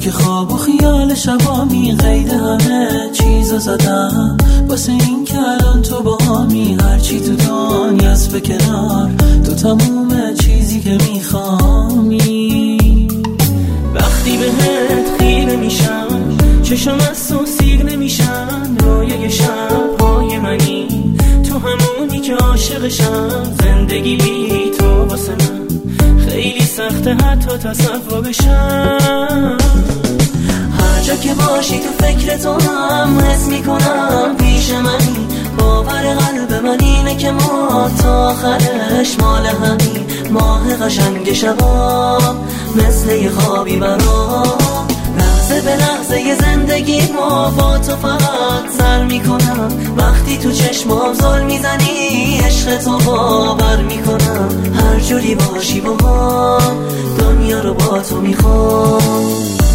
که خواب و خیال شبامی قید همه چیزا زدم واسه این که الان تو با همی هرچی تو دنیاست به کنار تو تموم چیزی که میخوامی. وقتی بهت خیره میشم چشم از تو سیر نمیشن، رویای شبهای منی تو همونی که عاشقشم. زندگی بی تو واسه من خیلی سخته حتی تصورشم. هر جا که باشی تو فکر تو هم حس میکنم پیش منی. باور قلب من اینه که ما تا آخرش مال همین. ماه قشنگ شبا مثل یه خوابی برام، لحظه به لحظه زندگی ما با تو فقط سر میکنم. وقتی تو چشمام زل میزنی عشق تو باور میکنم. هر جوری باشی با هم دنیا رو با تو میخوام.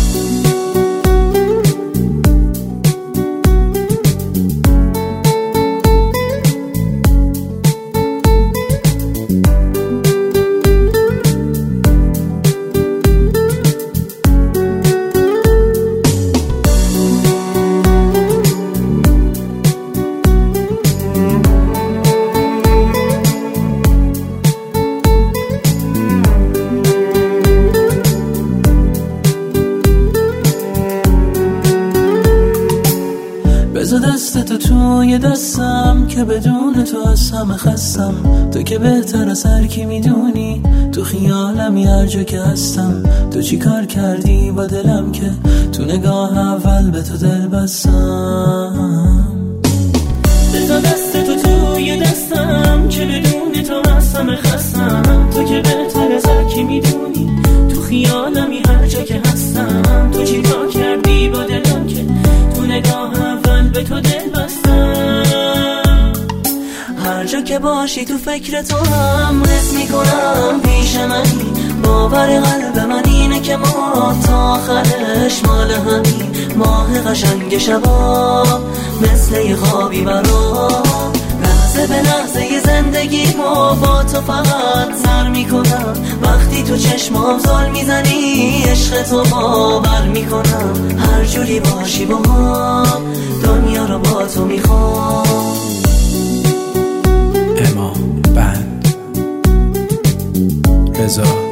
بذار دست تو توی دستم که بدون تو از همه خستم. تو که بهتر از هر کی میدونی تو خیالمی هر جا که هستم. تو چی کار کردی با دلم که تو نگاه اول به تو دل بستم. بذار دست تو توی دستم که بدون تو از همه خستم. تو که بهتر از هر کی میدونی تو خیالمی هر جا که هستم. تو چی کار کردی با دلم که تو نگاه به تو دل بستم. هر جا که باشی تو فکر تو هم حس میکنم پیش منی. باور قلب من اینه که ما تا آخرش مال همین. ماه قشنگ شبا مثل یه خوابی برام، لحظه به لحظه زندگی ما با تو فقط سر میکنم. وقتی تو چشمام زل میزنی عشق تو باور میکنم. هر جوری باشی با هم دنیا رو با تو میخوام. امام بند رضا